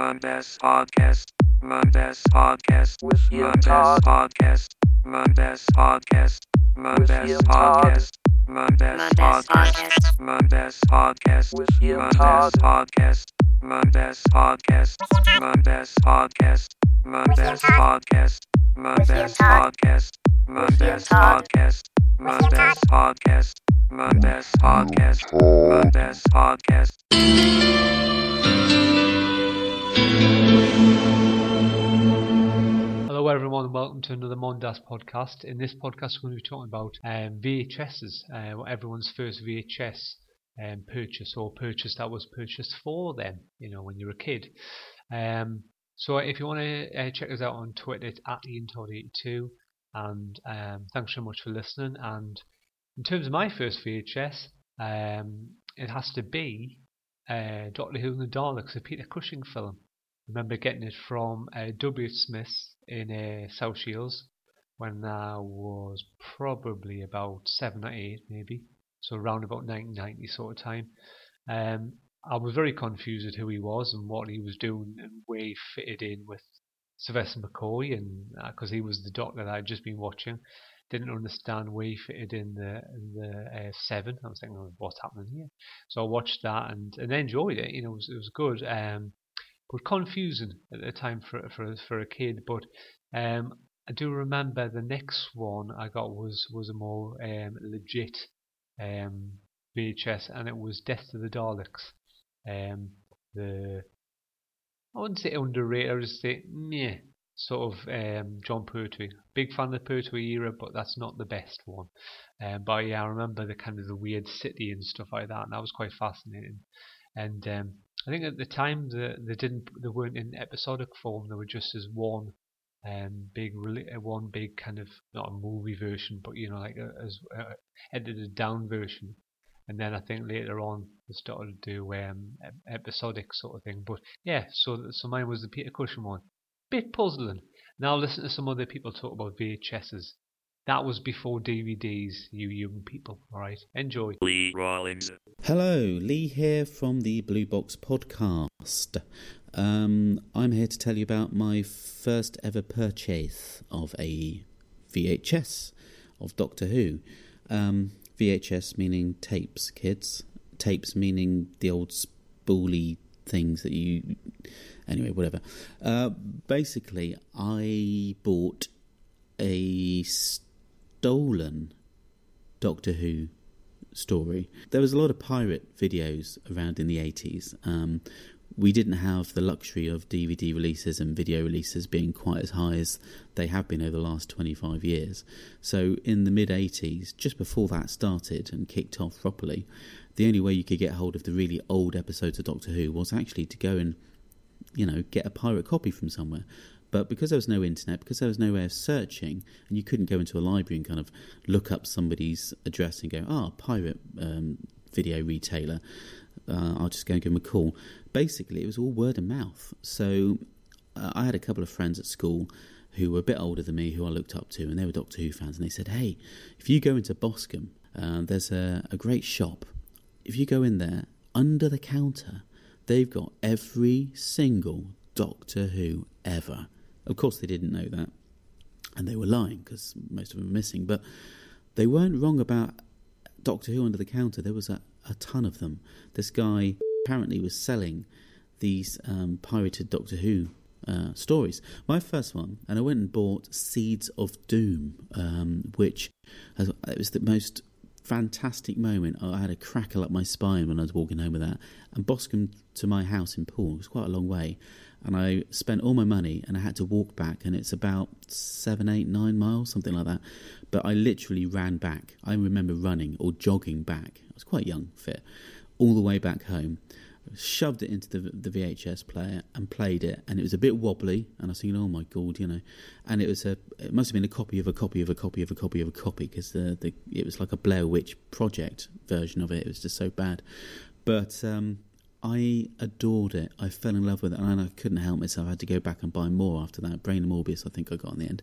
Mondes Podcast. Mondes Podcast. With you, Mondes Todd. Podcast. Mondes Podcast. Mondes you, Todd. Podcast. Mondes Podcast. Mondes Podcast. With you, Mondes Todd. Podcast. Mondes Podcast. Mondes Podcast. Mondes Podcast. Mondes Podcast. Mondes Podcast. Mondes Podcast. Mondes Podcast. Mondes Podcast. Hello everyone and welcome to another Mondas podcast. In this podcast we're going to be talking about VHSs, everyone's first VHS purchase or purchase that was purchased for them, when you're a kid. So if you want to check us out on Twitter, it's at IanTodd82, and thanks so much for listening. And in terms of my first VHS, it has to be Doctor Who and the Daleks, a Peter Cushing film. I remember getting it from W. Smith's in South Shields when I was probably about 7 or 8 maybe, so around about 1990 sort of time. I was very confused at who he was and what he was doing and where he fitted in with Sylvester McCoy, and because he was the Doctor that I'd just been watching, didn't understand where he fitted in the Seven. I was thinking, what's happening here? So I watched that and enjoyed it. It was good. But confusing at the time for a kid. But I do remember the next one I got was a more legit VHS, and it was Death to the Daleks. I wouldn't say underrated, I would just say meh, sort of John Pertwee. Big fan of the Pertwee era, but that's not the best one. But yeah, I remember the kind of the weird city and stuff like that, and that was quite fascinating. And I think at the time they weren't in episodic form. They were just as one big kind of, not a movie version, but like as edited down version. And then I think later on they started to do episodic sort of thing. But yeah, so mine was the Peter Cushing one. Bit puzzling. Now listen to some other people talk about VHSs. That was before DVDs, you young people. Alright, enjoy. Lee Rawlings. Hello, Lee here from the Blue Box Podcast. I'm here to tell you about my first ever purchase of a VHS of Doctor Who. VHS meaning tapes, kids. Tapes meaning the old spoolie things that you... Anyway, whatever. Basically, I bought a stolen Doctor Who story. There was a lot of pirate videos around in the 80s. We didn't have the luxury of DVD releases and video releases being quite as high as they have been over the last 25 years. So in the mid-80s, just before that started and kicked off properly, the only way you could get hold of the really old episodes of Doctor Who was actually to go and, get a pirate copy from somewhere. But because there was no internet, because there was no way of searching, and you couldn't go into a library and kind of look up somebody's address and go, pirate video retailer, I'll just go and give them a call. Basically, it was all word of mouth. So I had a couple of friends at school who were a bit older than me, who I looked up to, and they were Doctor Who fans, and they said, hey, if you go into Boscombe, there's a great shop. If you go in there, under the counter, they've got every single Doctor Who ever. Of course, they didn't know that, and they were lying because most of them were missing. But they weren't wrong about Doctor Who under the counter. There was a ton of them. This guy apparently was selling these pirated Doctor Who stories. My first one, and I went and bought Seeds of Doom, which it was the most fantastic moment. I had a crackle up my spine when I was walking home with that. And Boscombe to my house in Poole was quite a long way. And I spent all my money and I had to walk back, and it's about 7, 8, 9 miles, something like that. But I literally ran back. I remember running or jogging back. I was quite young, fit, all the way back home. Shoved it into the VHS player and played it, and it was a bit wobbly, and I was thinking, oh my god, and it must have been a copy of a copy of a copy of a copy of a copy, because it was like a Blair Witch Project version of it. It was just so bad, but I adored it. I fell in love with it, and I couldn't help myself. I had to go back and buy more after that. Brain and Morbius, I think I got in the end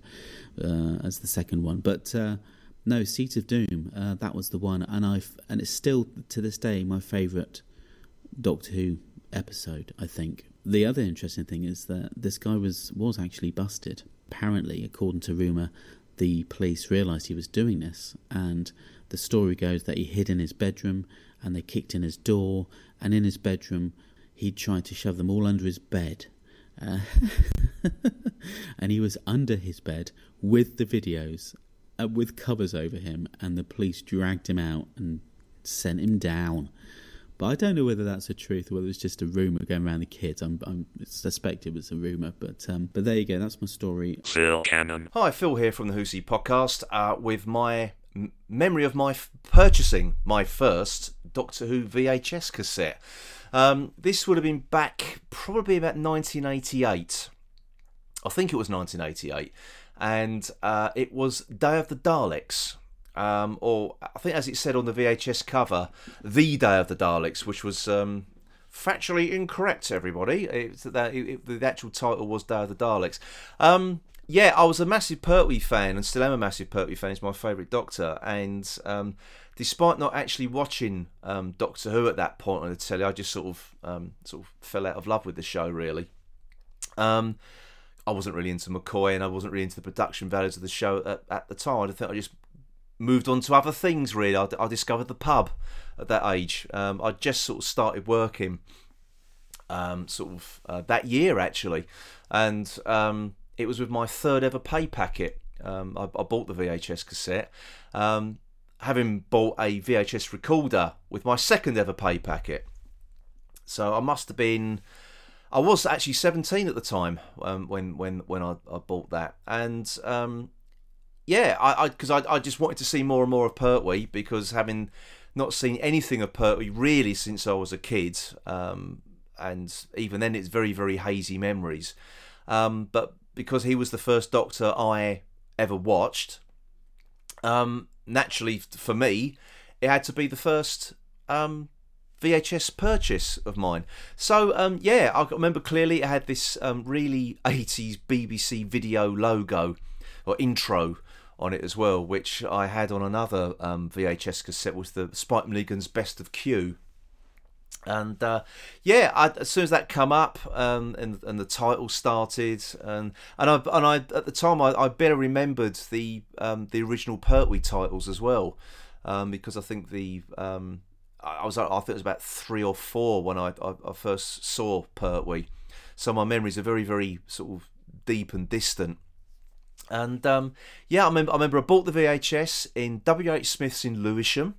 as the second one, but no, Seeds of Doom, that was the one, and it's still to this day my favourite Doctor Who episode, I think. the other interesting thing is that this guy was actually busted. Apparently, according to rumour, the police realised he was doing this, and the story goes that he hid in his bedroom and they kicked in his door, and in his bedroom he tried to shove them all under his bed. And he was under his bed with the videos, with covers over him, and the police dragged him out and sent him down. But I don't know whether that's the truth or whether it's just a rumour going around the kids. I suspect it was a rumour, but there you go. That's my story. Phil Cannon. Hi, Phil here from the Whoosy podcast with my memory of my purchasing my first Doctor Who VHS cassette. This would have been back probably about 1988. I think it was 1988. And it was Day of the Daleks. Or I think, as it said on the VHS cover, The Day of the Daleks, which was factually incorrect, everybody. The actual title was Day of the Daleks. Yeah, I was a massive Pertwee fan, and still am a massive Pertwee fan. He's my favourite Doctor, and despite not actually watching Doctor Who at that point on the telly, I just sort of fell out of love with the show, really. I wasn't really into McCoy, and I wasn't really into the production values of the show at the time. I think I just moved on to other things, really. I discovered the pub at that age. I just sort of started working that year, actually. And it was with my third ever pay packet. I bought the VHS cassette, having bought a VHS recorder with my second ever pay packet. So I must have been... I was actually 17 at the time when I bought that. And... yeah, I just wanted to see more and more of Pertwee, because having not seen anything of Pertwee really since I was a kid, and even then it's very, very hazy memories. But because he was the first Doctor I ever watched, naturally for me, it had to be the first VHS purchase of mine. So yeah, I remember clearly it had this really 80s BBC video logo or intro on it as well, which I had on another VHS cassette, was the Spike Milligan's Best of Q. And yeah, as soon as that come up and the title started, and I at the time I barely remembered the original Pertwee titles as well, because I think I think it was about 3 or 4 when I first saw Pertwee, so my memories are very, very sort of deep and distant. And yeah, I remember I bought the VHS in WH Smith's in Lewisham.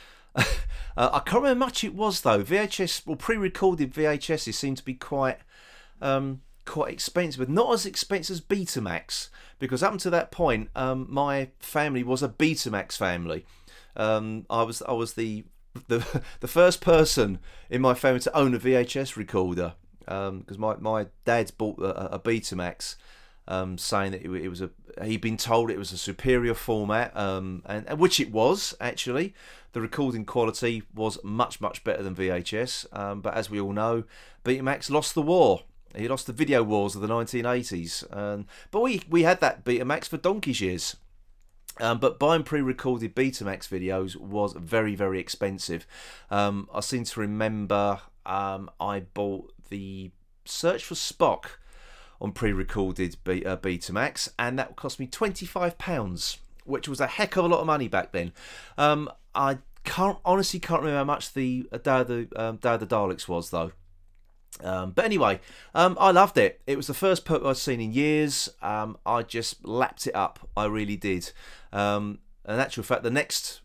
I can't remember how much it was though. VHS, well, pre-recorded VHSs seem to be quite expensive, but not as expensive as Betamax, because up until that point, my family was a Betamax family. I was the first person in my family to own a VHS recorder, because my dad's bought a Betamax. Saying that he'd been told it was a superior format, and which it was actually. The recording quality was much, much better than VHS, but as we all know, Betamax lost the war. He lost the video wars of the 1980s, but we had that Betamax for donkey's years. But buying pre-recorded Betamax videos was very, very expensive. I seem to remember I bought the Search for Spock on pre-recorded Betamax, and that cost me £25, which was a heck of a lot of money back then. I honestly can't remember how much the Day of the Daleks was though. But anyway, I loved it. It was the first Pertwee I'd seen in years. I just lapped it up. I really did. In actual fact, the next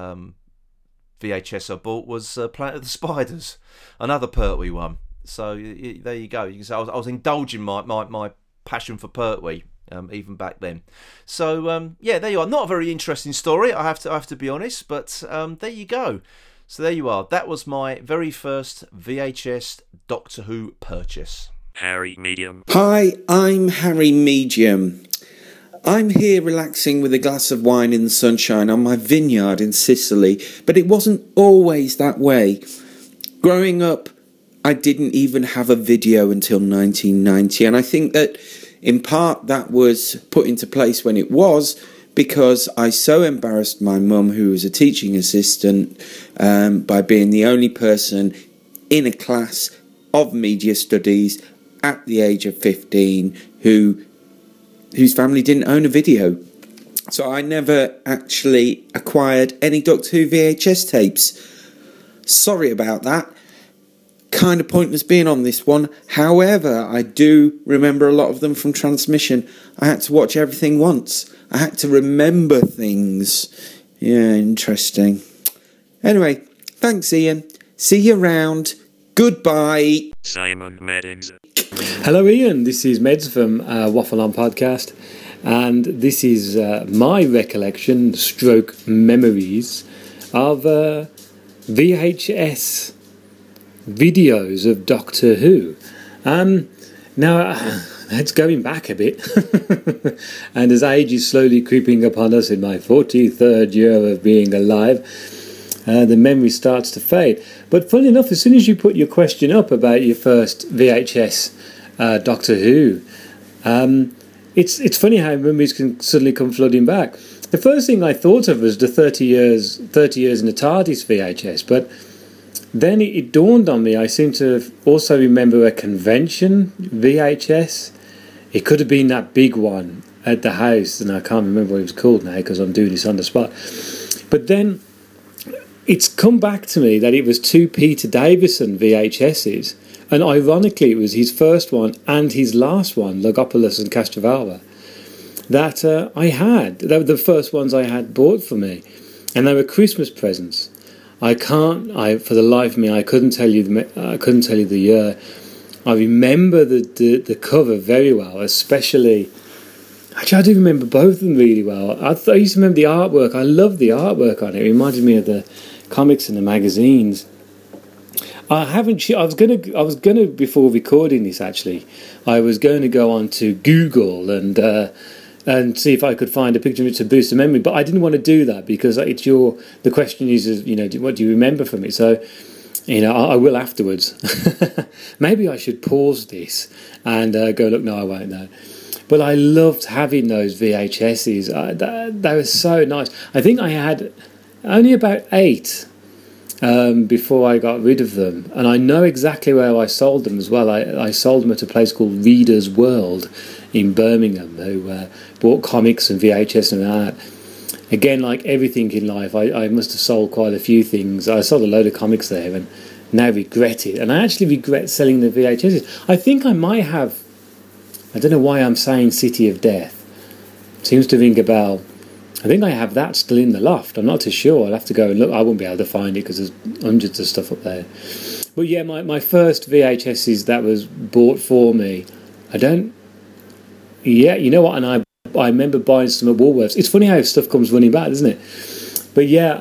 VHS I bought was Planet of the Spiders, another Pertwee one. So there you go. You can say I was indulging my passion for Pertwee even back then. So yeah, there you are. Not a very interesting story, I have to be honest, but there you go. So there you are. That was my very first VHS Doctor Who purchase. Harry Medium. Hi, I'm Harry Medium. I'm here relaxing with a glass of wine in the sunshine on my vineyard in Sicily, but it wasn't always that way. Growing up, I didn't even have a video until 1990, and I think that in part that was put into place when it was, because I so embarrassed my mum, who was a teaching assistant, by being the only person in a class of media studies at the age of 15 whose family didn't own a video. So I never actually acquired any Doctor Who VHS tapes. Sorry about that. Kind of pointless being on this one. However, I do remember a lot of them from transmission. I had to watch everything once. I had to remember things. Yeah, interesting. Anyway, thanks, Ian. See you around. Goodbye. Simon Meddings. Hello, Ian. This is Meds from Waffle On Podcast, and this is my recollection, stroke memories of VHS videos of Doctor Who. Now, that's going back a bit, and as age is slowly creeping upon us in my 43rd year of being alive, the memory starts to fade. But funny enough, as soon as you put your question up about your first VHS Doctor Who, it's funny how memories can suddenly come flooding back. The first thing I thought of was the 30 years in the TARDIS VHS, but then it dawned on me, I seem to also remember a convention VHS. It could have been that big one at the house, and I can't remember what it was called now because I'm doing this on the spot. But then it's come back to me that it was two Peter Davison VHSs, and ironically it was his first one and his last one, Logopolis and Castrovalva, that I had. They were the first ones I had bought for me, and they were Christmas presents. For the life of me, I couldn't tell you the year. I remember the cover very well, especially. Actually, I do remember both of them really well. I used to remember the artwork. I loved the artwork on it. It reminded me of the comics and the magazines. I was gonna before recording this. Actually, I was going to go on to Google and see if I could find a picture of it to boost the memory, but I didn't want to do that because the question is, what do you remember from it? So, I will afterwards. Maybe I should pause this and go look. No, I won't. No. But I loved having those VHSs. They were so nice. I think I had only about 8 before I got rid of them. And I know exactly where I sold them as well. I sold them at a place called Reader's World in Birmingham, who bought comics and VHS and that. Again, like everything in life, I must have sold quite a few things. I sold a load of comics there and now regret it. And I actually regret selling the VHSs. I think I might have... I don't know why I'm saying City of Death. Seems to ring a bell. I think I have that still in the loft. I'm not too sure. I'll have to go and look. I won't be able to find it because there's hundreds of stuff up there. But yeah, my first VHSs that was bought for me, yeah, you know what? And I remember buying some at Woolworths. It's funny how stuff comes running back, isn't it? But yeah,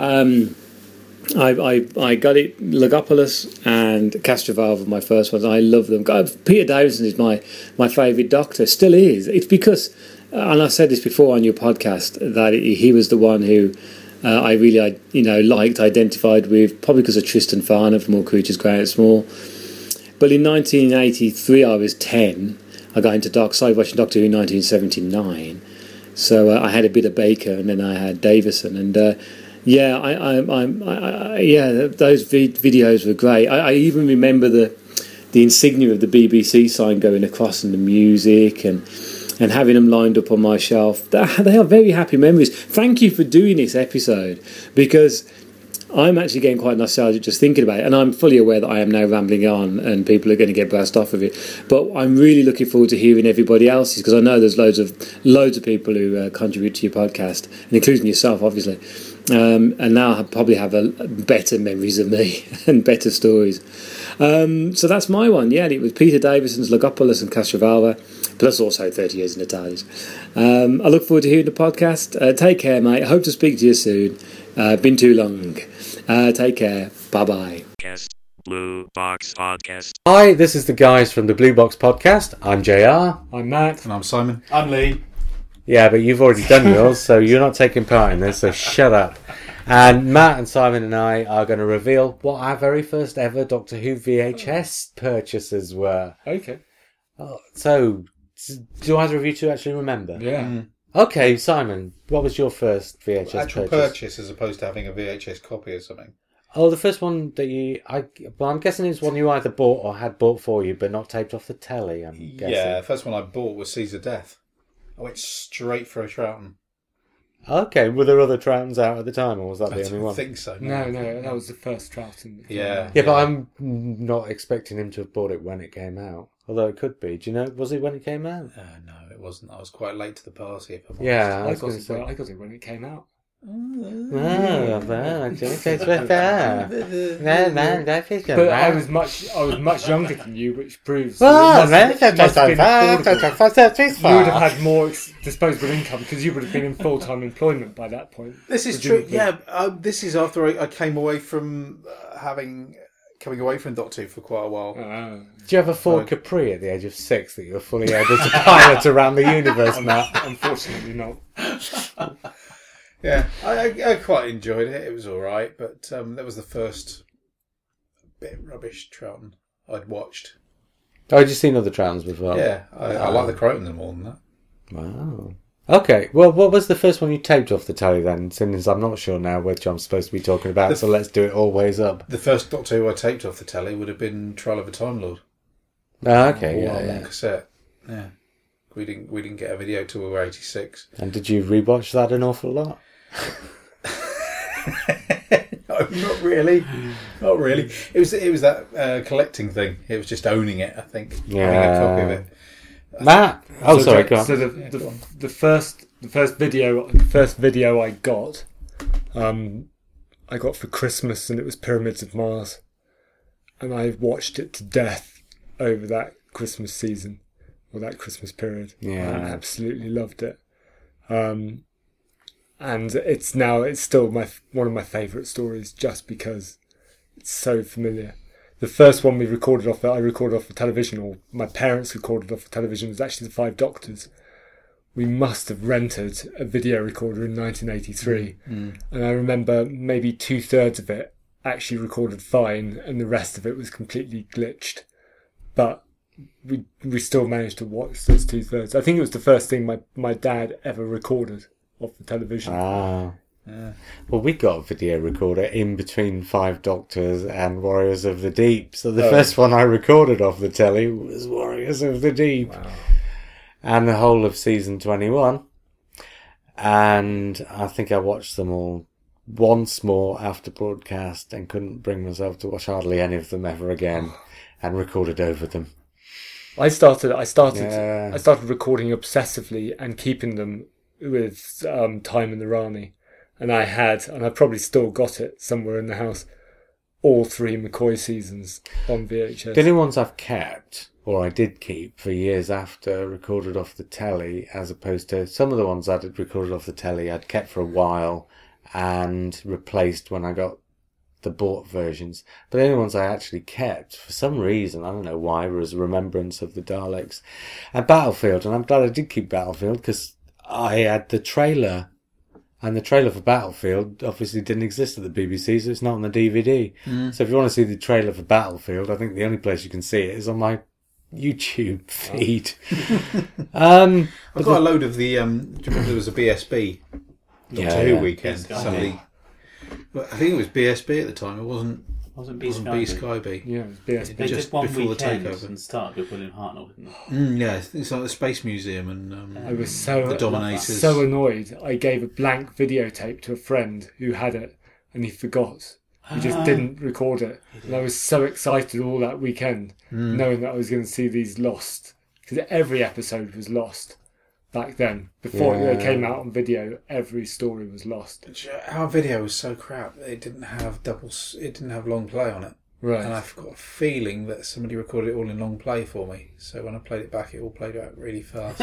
I got it, Logopolis and Castrovalva, my first ones. I love them. Peter Davison is my favourite Doctor, still is. It's because, and I said this before on your podcast, that he was the one who I really liked, identified with, probably because of Tristan Farnham from All Creatures Great and Small. But in 1983, I was 10. I got into started watching Doctor Who in 1979. So I had a bit of Baker, and then I had Davison, and yeah, those videos were great. I even remember the insignia of the BBC sign going across, and the music, and having them lined up on my shelf. They are very happy memories. Thank you for doing this episode, because I'm actually getting quite nostalgic just thinking about it, and I'm fully aware that I am now rambling on and people are going to get blast off of it. But I'm really looking forward to hearing everybody else's, because I know there's loads of people who contribute to your podcast, and including yourself, obviously. And now I probably have better memories of me and better stories. So that's my one. Yeah, it was Peter Davison's Logopolis and Castrovalva, plus also 30 years in the TARDIS. I look forward to hearing the podcast. Take care, mate. I hope to speak to you soon. Been too long. Take care. Bye-bye. Blue Box Podcast. Hi, this is the guys from the Blue Box Podcast. I'm JR. I'm Matt. And I'm Simon. I'm Lee. Yeah, but you've already done yours, so you're not taking part in this, so shut up. And Matt and Simon and I are going to reveal what our very first ever Doctor Who VHS purchases were. Okay. So, do either of you two actually remember? Yeah. Okay, Simon, what was your first VHS Actual purchase as opposed to having a VHS copy or something? Oh, the first one that I'm guessing it's one you either bought or had bought for you, but not taped off the telly. I'm guessing. Yeah, the first one I bought was Caesar Death. I went straight for a Troughton. Okay, were there other Troughtons out at the time, or was that I the only one? don't think so. No, that was the first Troughton. Yeah. Yeah, but I'm not expecting him to have bought it when it came out. Although it could be. Do you know, was it when it came out? No, it wasn't. I was quite late to the party. If I'm Yeah, I was got gonna it. say. I got it when it came out. Oh, well, just with that. But I was much younger than you, which proves Well, that it must have been affordable. You would have had more disposable income because you would have been in full-time employment by that point. This is true. Yeah, this is after I came away from coming away from Doctor Who for quite a while. Do you have a Ford Capri at the age of 6 that you're fully able to pilot around the universe, Matt? Unfortunately not. Yeah, I quite enjoyed it. It was all right, but that was the first bit rubbish Troughton I'd watched. Oh, had you seen other Troughtons before? Yeah, I like the Crotons more than that. Wow. Okay, well, what was the first one you taped off the telly then? Since I'm not sure now which I'm supposed to be talking about, so let's do it all ways up. The first Doctor Who I taped off the telly would have been Trial of a Time Lord. Oh, okay, On yeah. cassette. Yeah, we didn't get a video till we were 86. And did you rewatch that an awful lot? No, not really. Not really. It was that collecting thing. It was just owning it, I think. Yeah. Having a copy of it. Matt? Oh, sorry, go on. So the first video I got for Christmas, and it was Pyramids of Mars, and I watched it to death over that Christmas season or that Christmas period. Yeah. I absolutely loved it. And it's still one of my favourite stories just because it's so familiar. The first one I recorded off the television, or my parents recorded off the television, was actually The Five Doctors. We must have rented a video recorder in 1983. And I remember maybe 2/3 of it actually recorded fine and the rest of it was completely glitched. But we still managed to watch those 2/3. I think it was the first thing my dad ever recorded off the television. Ah. Yeah. Well, we got a video recorder in between Five Doctors and Warriors of the Deep. So the first one I recorded off the telly was Warriors of the Deep. Wow. And the whole of season 21. And I think I watched them all once more after broadcast and couldn't bring myself to watch hardly any of them ever again and recorded over them. I started Yeah. recording obsessively and keeping them with Time in the Rani. And I've probably still got it somewhere in the house, all 3 McCoy seasons on VHS. The only ones I've kept, or I did keep for years after, recorded off the telly, as opposed to some of the ones I did recorded off the telly I'd kept for a while and replaced when I got the bought versions. But the only ones I actually kept, for some reason, I don't know why, was Remembrance of the Daleks and Battlefield. And I'm glad I did keep Battlefield because I had the trailer. And the trailer for Battlefield obviously didn't exist at the BBC, so it's not on the DVD. So if you want to see the trailer for Battlefield, I think the only place you can see it is on my YouTube feed. I've got a load of the... do you remember there was a BSB Doctor Who weekend? Somebody, well, I think it was BSB at the time. It wasn't B Skyby. Yeah, it was BSB. They Just did one before the weekend takeover. and started with William Hartnell, didn't they? Yeah, it's like the Space Museum and I was so the Dominators. so annoyed. I gave a blank videotape to a friend who had it, and he forgot. He just didn't record it. And I was so excited all that weekend, knowing that I was going to see these lost. Because every episode was lost back then. Before they came out on video, every story was lost. Our video was so crap. It didn't have It didn't have long play on it. Right. And I've got a feeling that somebody recorded it all in long play for me. So when I played it back, it all played out really fast.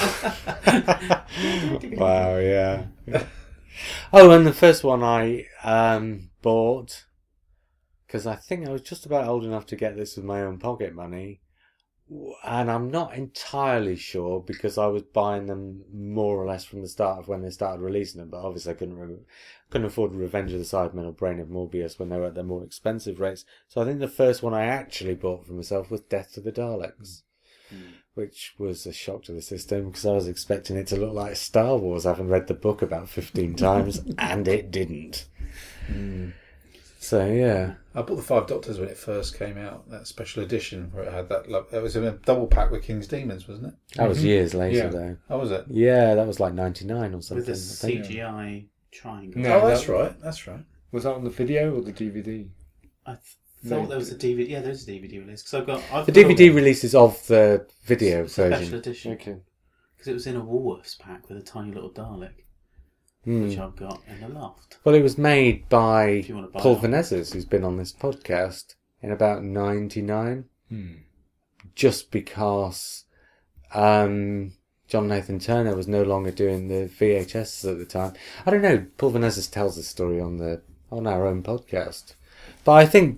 Wow, yeah. Oh, and the first one I bought, because I think I was just about old enough to get this with my own pocket money, and I'm not entirely sure because I was buying them more or less from the start of when they started releasing them, but obviously I couldn't afford Revenge of the Cybermen or Brain of Morbius when they were at their more expensive rates. So I think the first one I actually bought for myself was Death to the Daleks, which was a shock to the system because I was expecting it to look like Star Wars, having read the book about 15 times, and it didn't. So yeah, I bought the Five Doctors when it first came out. That special edition where it had that. It was in a double pack with King's Demons, wasn't it? that was years later though. Oh, was it? Yeah, that was like 99 or something. With the I think. CGI triangle. No, Oh, that's right. That's right. Was that on the video or the DVD? I thought there was a DVD. Yeah, there's a DVD release. Because I've The got DVD releases of the video special version. edition. Okay. Because it was in a Woolworths pack with a tiny little Dalek, which I've got in the loft. Well, it was made by If you want to buy Paul it. Vanezis, who's been on this podcast, in about 99. Just because John Nathan Turner was no longer doing the VHS at the time. I don't know. Paul Vanezis tells the story on our own podcast. But I think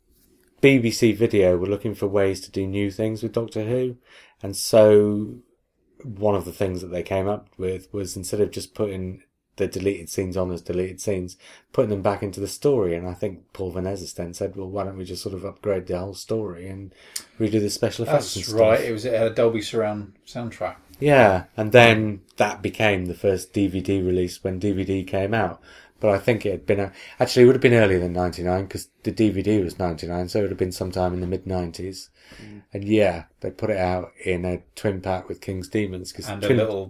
BBC Video were looking for ways to do new things with Doctor Who. And so one of the things that they came up with was, instead of just putting the deleted scenes on as deleted scenes, putting them back into the story. And I think Paul Vanezis then said, well, why don't we just sort of upgrade the whole story and redo the special effects and That's stuff. right. It had a Dolby Surround soundtrack. Yeah, and then that became the first DVD release when DVD came out. But I think it had been... Actually, it would have been earlier than 99, because the DVD was 99, so it would have been sometime in the mid-90s. And yeah, they put it out in a twin pack with King's Demons. And a little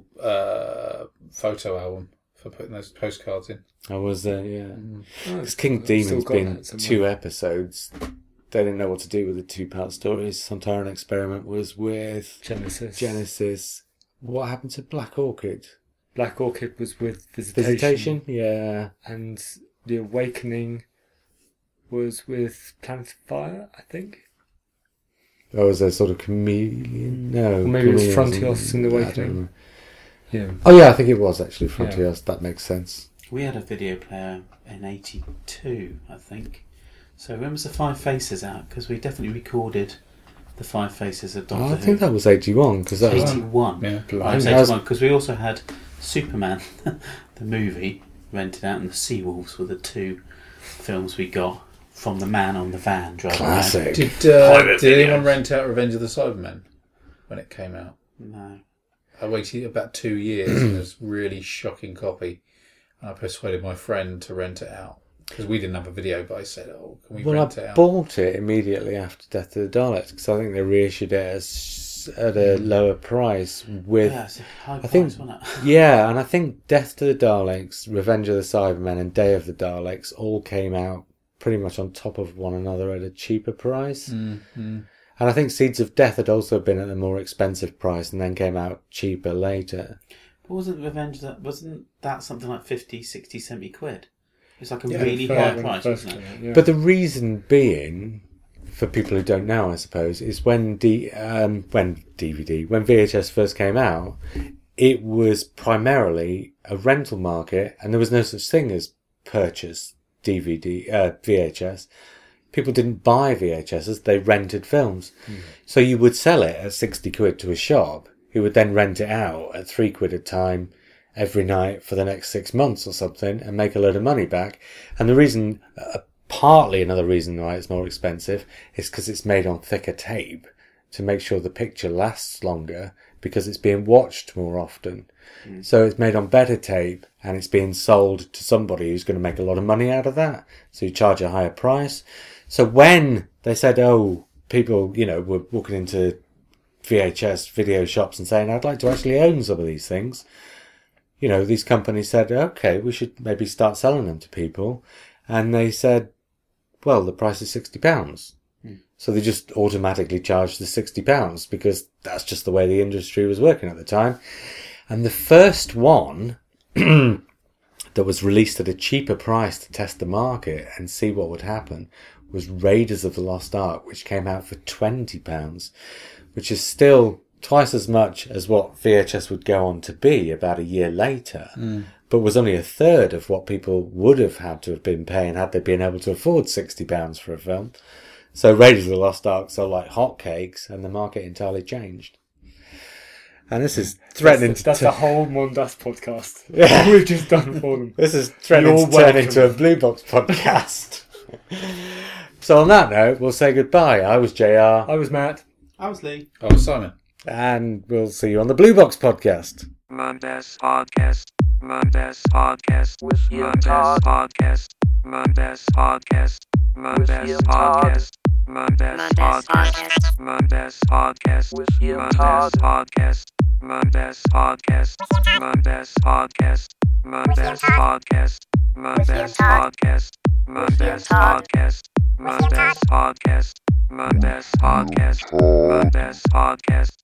photo album for putting those postcards in. I was there, yeah. Oh, Because King's I've still Demons got been that somewhere. 2 episodes. They didn't know what to do with the 2-part stories. Sontaran Experiment was with Genesis. What happened to Black Orchid? Black Orchid was with Visitation. Visitation? Yeah. And The Awakening was with Planet of Fire, I think. Or was there sort of Chameleon? No. Or maybe it was Chameleon Frontios in The I don't Awakening. know. Yeah. Oh yeah, I think it was actually Frontios. That makes sense. We had a video player in 82, I think. So when was the Five Faces out? Because we definitely recorded the Five Faces of Doctor Oh, I Who. think that was 81. Because that was... 81. Yeah. Right, That was- 81, because we also had Superman, the movie, rented out, and the Seawolves were the 2 films we got from the man on the van driving Classic. Did anyone rent out Revenge of the Cybermen when it came out? around. No. I waited about 2 years and it was a really shocking copy. And I persuaded my friend to rent it out. Because we didn't have a video, but I said, oh, can we rent it I out? bought it immediately after Death of the Daleks because I think they reissued it at a lower price with... Yeah, it's a high price, think- wasn't it? Yeah, and I think Death to the Daleks, Revenge of the Cybermen and Day of the Daleks all came out pretty much on top of one another at a cheaper price. Mm-hmm. And I think Seeds of Death had also been at a more expensive price and then came out cheaper later. But wasn't that something like 50, 60, 70 quid? It's like a Yeah, really Fair high when it price, first wasn't it? came out, yeah. But the reason being, for people who don't know, I suppose, is when VHS first came out, it was primarily a rental market, and there was no such thing as purchase VHS. People didn't buy VHSs; they rented films. So you would sell it at 60 quid to a shop, who would then rent it out at 3 quid a time every night for the next 6 months or something and make a load of money back. And the reason, partly another reason why it's more expensive, is because it's made on thicker tape to make sure the picture lasts longer because it's being watched more often. So it's made on better tape and it's being sold to somebody who's going to make a lot of money out of that. So you charge a higher price. So when they said, oh, people, were walking into VHS video shops and saying, I'd like to actually own some of these things, these companies said, okay, we should maybe start selling them to people. And they said, well, the price is £60. So they just automatically charged the £60 because that's just the way the industry was working at the time. And the first one that was released at a cheaper price to test the market and see what would happen was Raiders of the Lost Ark, which came out for £20, which is still twice as much as what VHS would go on to be about a year later, but was only a third of what people would have had to have been paying had they been able to afford £60 for a film. So Raiders of the Lost Ark sold like hotcakes, and the market entirely changed. And this is threatening That's to... the whole Mondas podcast. Yeah. We've just done for them. This is threatening You're to turn welcome. into a Blue Box podcast. So on that note, we'll say goodbye. I was JR. I was Matt. I was Lee. Oh, Simon. And we'll see you on the Blue Box podcast. Mondas Podcast. Mondas Podcast. Mondas Podcast. Mondas Podcast. Mondas Podcast. Mondas Podcast. Mondas Podcast. Mondas Podcast. Mondas Podcast. Mondas Podcast. Mondas Podcast. Mondas Podcast. Mondas Podcast. Mondas Podcast. Mondas Podcast. Mondas Podcast.